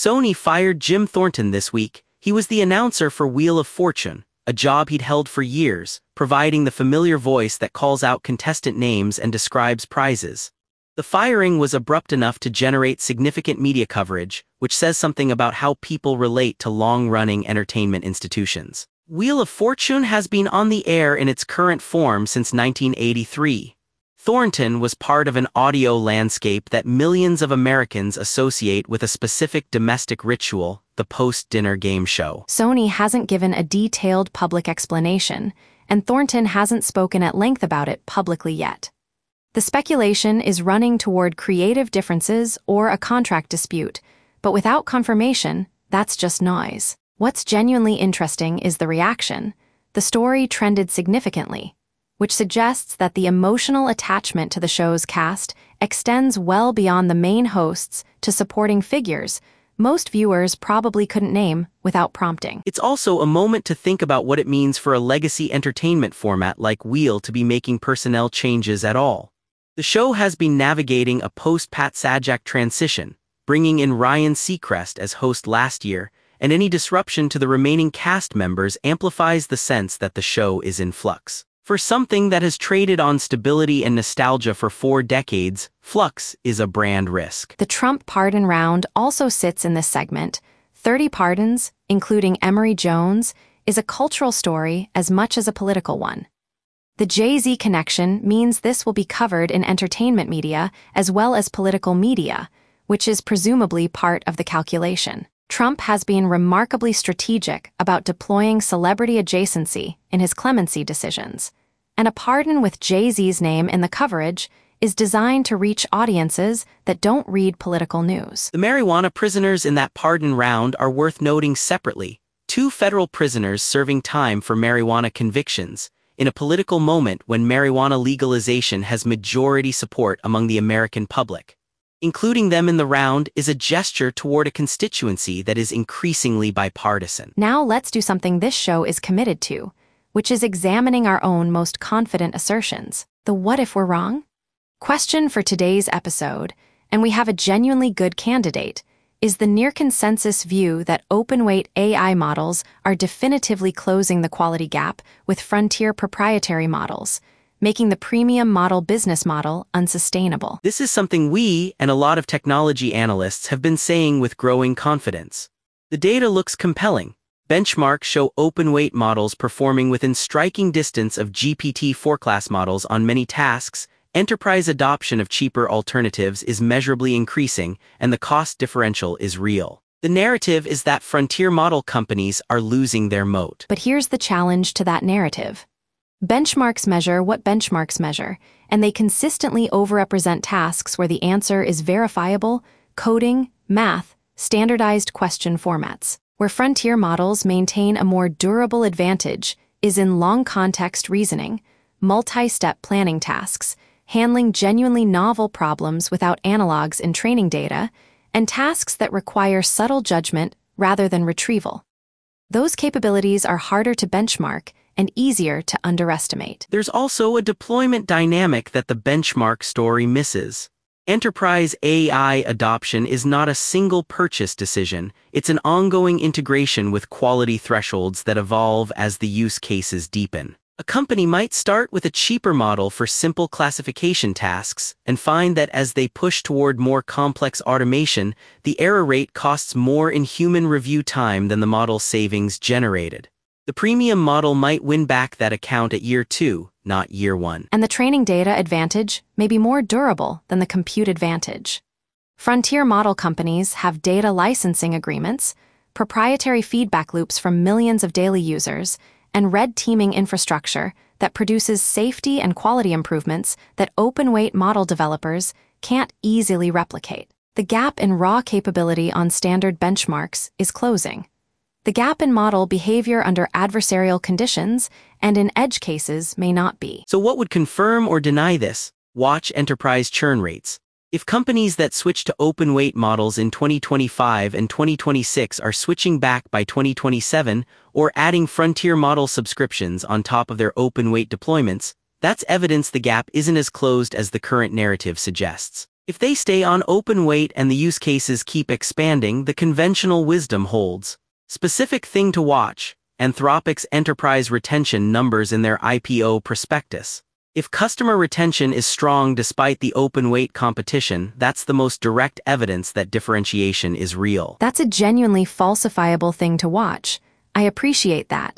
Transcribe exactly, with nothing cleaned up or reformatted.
Sony fired Jim Thornton this week. He was the announcer for Wheel of Fortune, a job he'd held for years, providing the familiar voice that calls out contestant names and describes prizes. The firing was abrupt enough to generate significant media coverage, which says something about how people relate to long-running entertainment institutions. Wheel of Fortune has been on the air in its current form since nineteen eighty-three. Thornton was part of an audio landscape that millions of Americans associate with a specific domestic ritual, the post-dinner game show. Sony hasn't given a detailed public explanation, and Thornton hasn't spoken at length about it publicly yet. The speculation is running toward creative differences or a contract dispute, but without confirmation, that's just noise. What's genuinely interesting is the reaction. The story trended significantly, which suggests that the emotional attachment to the show's cast extends well beyond the main hosts to supporting figures most viewers probably couldn't name without prompting. It's also a moment to think about what it means for a legacy entertainment format like Wheel to be making personnel changes at all. The show has been navigating a post-Pat Sajak transition, bringing in Ryan Seacrest as host last year, and any disruption to the remaining cast members amplifies the sense that the show is in flux. For something that has traded on stability and nostalgia for four decades, flux is a brand risk. The Trump pardon round also sits in this segment. thirty pardons, including Emory Jones, is a cultural story as much as a political one. The Jay-Z connection means this will be covered in entertainment media as well as political media, which is presumably part of the calculation. Trump has been remarkably strategic about deploying celebrity adjacency in his clemency decisions, and a pardon with Jay-Z's name in the coverage is designed to reach audiences that don't read political news. The marijuana prisoners in that pardon round are worth noting separately. Two federal prisoners serving time for marijuana convictions, in a political moment when marijuana legalization has majority support among the American public. Including them in the round is a gesture toward a constituency that is increasingly bipartisan. Now let's do something this show is committed to, which is examining our own most confident assertions. The what if we're wrong? Question for today's episode, and we have a genuinely good candidate, is the near-consensus view that open-weight A I models are definitively closing the quality gap with frontier proprietary models, making the premium model business model unsustainable. This is something we and a lot of technology analysts have been saying with growing confidence. The data looks compelling. Benchmarks show open-weight models performing within striking distance of G P T four class models on many tasks. Enterprise adoption of cheaper alternatives is measurably increasing, and the cost differential is real. The narrative is that frontier model companies are losing their moat. But here's the challenge to that narrative. Benchmarks measure what benchmarks measure, and they consistently overrepresent tasks where the answer is verifiable, coding, math, standardized question formats. Where frontier models maintain a more durable advantage is in long-context reasoning, multi-step planning tasks, handling genuinely novel problems without analogs in training data, and tasks that require subtle judgment rather than retrieval. Those capabilities are harder to benchmark and easier to underestimate. There's also a deployment dynamic that the benchmark story misses. Enterprise A I adoption is not a single purchase decision, it's an ongoing integration with quality thresholds that evolve as the use cases deepen. A company might start with a cheaper model for simple classification tasks and find that as they push toward more complex automation, the error rate costs more in human review time than the model savings generated. The premium model might win back that account at year two, not year one. And the training data advantage may be more durable than the compute advantage. Frontier model companies have data licensing agreements, proprietary feedback loops from millions of daily users, and red teaming infrastructure that produces safety and quality improvements that open-weight model developers can't easily replicate. The gap in raw capability on standard benchmarks is closing. The gap in model behavior under adversarial conditions and in edge cases may not be. So what would confirm or deny this? Watch enterprise churn rates. If companies that switch to open-weight models in twenty twenty-five and twenty twenty-six are switching back by twenty twenty-seven or adding frontier model subscriptions on top of their open-weight deployments, that's evidence the gap isn't as closed as the current narrative suggests. If they stay on open weight and the use cases keep expanding, the conventional wisdom holds. Specific thing to watch: Anthropic's enterprise retention numbers in their I P O prospectus. If customer retention is strong despite the open weight competition, that's the most direct evidence that differentiation is real. That's a genuinely falsifiable thing to watch. I appreciate that.